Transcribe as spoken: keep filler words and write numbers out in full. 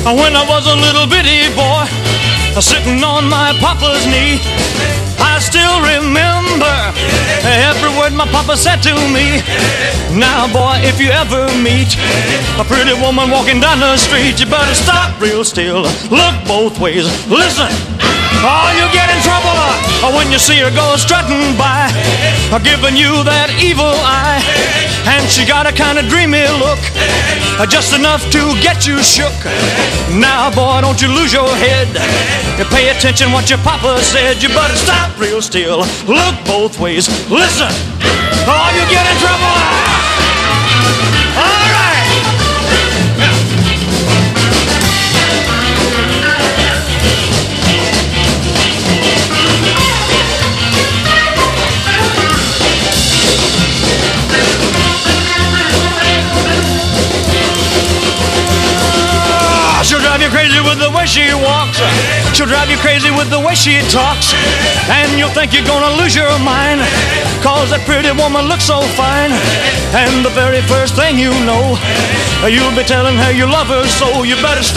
When I was a little bitty boy, sitting on my papa's knee, I still remember every word my papa said to me. Now, boy, if you ever meet a pretty woman walking down the street, you better stop real still, look both ways, listen, or you'll get in trouble when you see her go strutting by, giving you that evil eye. And she got a kind of dreamy look, just enough to get you shook. Now, boy, don't you lose your head. You pay attention what your papa said. You better stop real still, look both ways, listen, or you get in trouble. All right. She'll drive you crazy with the way she walks. She'll drive you crazy with the way she talks. And you'll think you're gonna lose your mind, cause that pretty woman looks so fine. And the very first thing you know, you'll be telling her you love her, so you better stop.